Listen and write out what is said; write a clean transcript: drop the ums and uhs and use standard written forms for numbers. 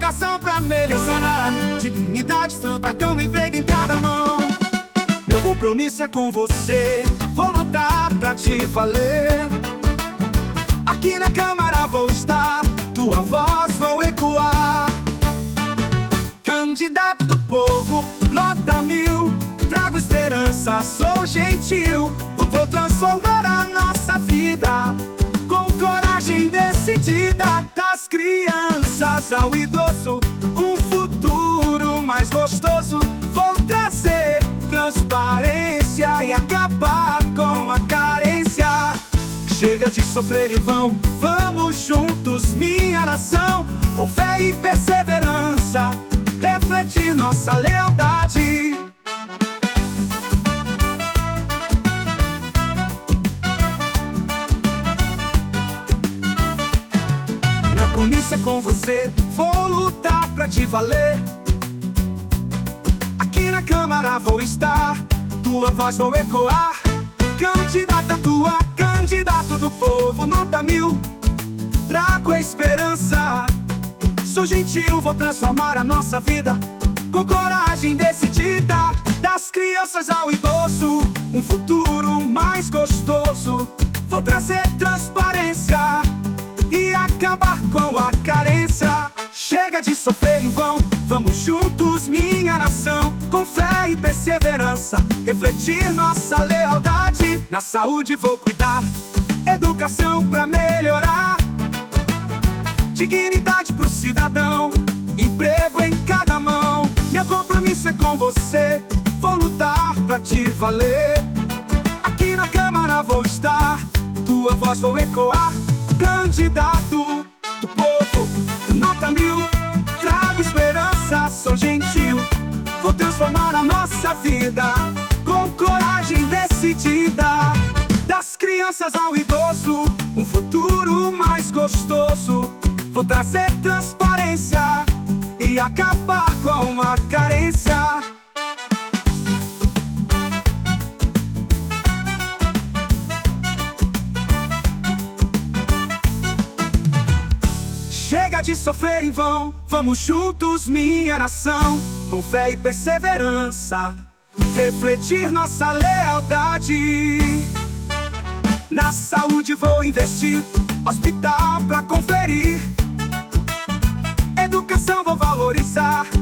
Educação pra melhorar, dignidade, samba, cama e emprego em cada mão. Meu compromisso é com você, vou lutar pra te valer. Aqui na Câmara vou estar, tua voz vou ecoar. Candidato do povo, nota 1000, trago esperança, sou gentil. Vou transformar a nossa vida, com coragem decidida. Das crianças ao idoso, um futuro mais gostoso. Vou trazer transparência e acabar com a carência. Chega de sofrer e vamos juntos, minha nação. Com fé e perseverança, refletir nossa lealdade. Meu compromisso é com você, vou lutar pra te valer. Aqui na Câmara vou estar, tua voz vou ecoar. Candidata tua, candidato do povo, nota 1000, trago a esperança. Sou gentil, vou transformar a nossa vida, com coragem decidida. Das crianças ao idoso, um futuro mais gostoso. Vou trazer transparência e acabar com a carência. Chega de sofrer em vão, vamos juntos, minha nação. Com fé e perseverança, refletir nossa lealdade. Na saúde vou cuidar, educação pra melhorar. Dignidade pro cidadão, emprego em cada mão. Meu compromisso é com você, vou lutar pra te valer. Aqui na Câmara vou estar, tua voz vou ecoar. Candidato do povo, nota 1000, trago esperança, sou gentil. Vou transformar a nossa vida, com coragem decidida. Das crianças ao idoso, um futuro mais gostoso. Vou trazer transparência e acabar com a carência. Chega de sofrer em vão, vamos juntos, minha nação. Com fé e perseverança, refletir nossa lealdade. Na saúde vou investir, hospital pra conferir. Educação vou valorizar,